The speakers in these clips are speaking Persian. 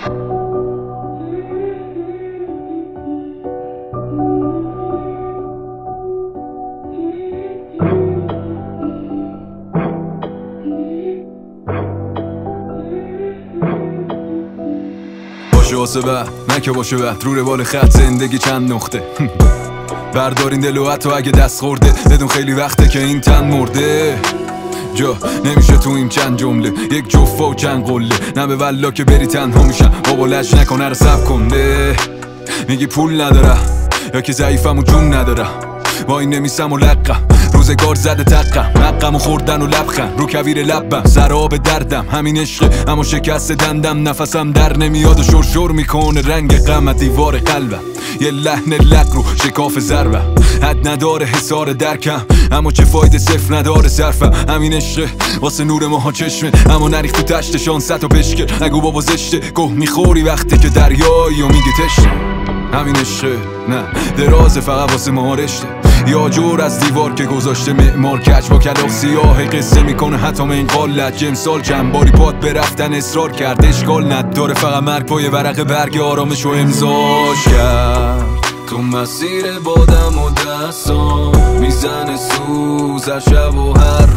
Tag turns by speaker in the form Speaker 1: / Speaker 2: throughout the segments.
Speaker 1: باشه واسه بعد نه که باشه بعد رو روال خط زندگی چند نقطه بردارین دل و حتی اگه دست خورده بدون خیلی وقته که این تن مرده جا نمیشه تو این چند جمله یک جفه و چند قله نه به والله که بری تنها میشن بابا لج نکنه رو سب کنده میگی پول ندارم یا که ضعیفم و جون ندارم وای نمیسم و لقم روزگار زده تقم مقم و خوردن و لبخند رو کویر لبم سراب دردم همین عشقه اما شکست دندم نفسم در نمیاد و شرشر میکنه رنگ غم دیوار قلبم یه لحن لق رو شکاف ضربم حد نداره حسار درکم اما چه فایده صفر نداره صرفم همین عشقه واسه نور ماها چشمه اما نریخت تو تشت شانست و پشکه نگو بابا زشته گه میخوری وقتی که دریایی و میگی تشته همین عشقه نه درازه فقط واسه ما رشته یا جور از دیوار که گذاشته معمار کج با کلاغ سیاه قصه میکنه حتی منقال لج امسال چند باری پاد برفتن اصرار کرد اشکال نداره فقط مرگ پای ورق برگ آرامش و امضاش کرد تو مسیر بادم و دستام میزنه سوز هر شب و هر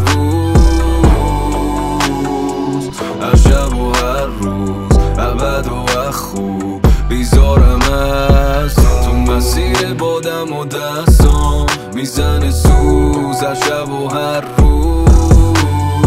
Speaker 1: روز هر شب و هر روز ابد و خوب بیزارم از تو مسیر بادم و دستام میزنه سوز هر شب و هر روز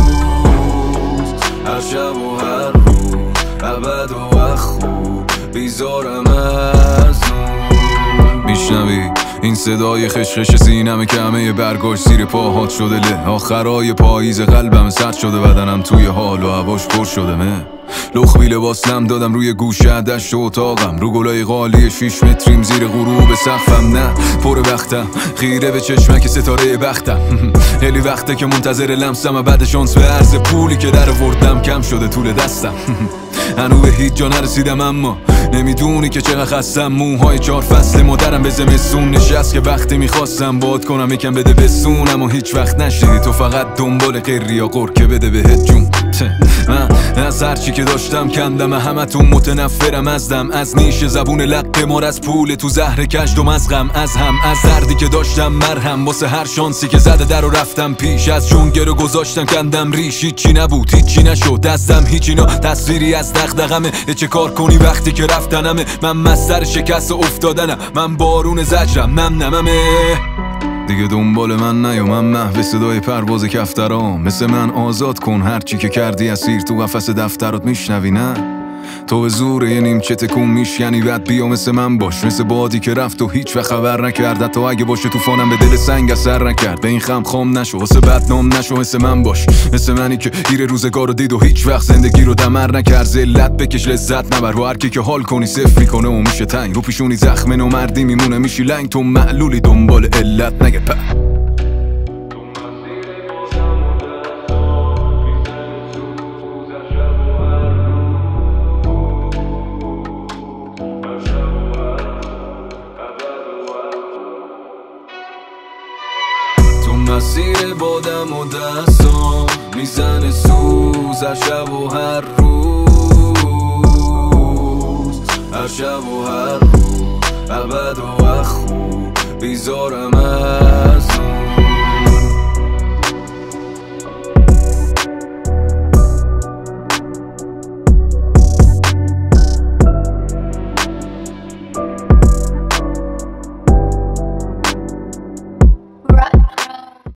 Speaker 1: هر شب و هر روز ابد و خوب بیزارم از میشنوی این صدای خشخش سینمه که همه برگاش زیر پاهات شده له آخرای پاییز قلبم سرد شده بدنم توی حال و هواش پر شده مه لخبی لباس نم دادم روی گوشه دشت و اتاقم رو گلای قالی 6 متریم زیر غروب سقفم نه پر وقتم خیره به چشمک ستاره بختم خیلی وقته که منتظر لمسم و بعد شانس به عرض پولی که در وردم کم شده طول دستم هنو به هیچ جا نرسیدم اما نمیدونی که چقدر خستم موهای 4 فصل مادرم به زمستون نشست که وقتی میخواستم باد کنم یکم بده بسون اما هیچ وقت نشدی تو فقط دنبال غیر یا قر که بده بهت جون من از هرچی که داشتم کندم همتون متنفرم ازدم از نیش زبون لق مار از پول تو زهر کشدم از غم از هم از دردی که داشتم مرهم واسه هر شانسی که زده در و رفتم پیش از جونگر رو گذاشتم کندم ریش هیچی نبود هیچی نشد دستم هیچی نا تصویری از دغدغمه چه کار کنی وقتی که رفتنمه من مستر شکست افتادنم من بارون زجرم نمه دیگه دنبال من نیا من محو صدای پرواز کفترام مثل من آزاد کن هرچی که کردی اسیر تو قفس دفترات میشنوی نه تو به زور یه نیمچه تکون میشکنی بعد بیا مثل من باش مثل بادی که رفت و هیچ وقت خبر نکرد حتی اگه باشه طوفانم به دل سنگ اثر نکرد به این خم نشو واسه بدنام نشو مثل من باش مثل منی که گیر روزگار رو دید و هیچ وقت زندگی رو دمر نکرد ذلت بکش لذت نبر و هر کی که حال کنی صفر میکنه و میشه تنگ رو پیشونی زخم نو مردی میمونه میشی لنگ تو معلولی دنبال علت نگه مسیر بادم و دستام میزنه سوز هر شب و هر روز هر شب و هر روز ابد و خوب بیزارم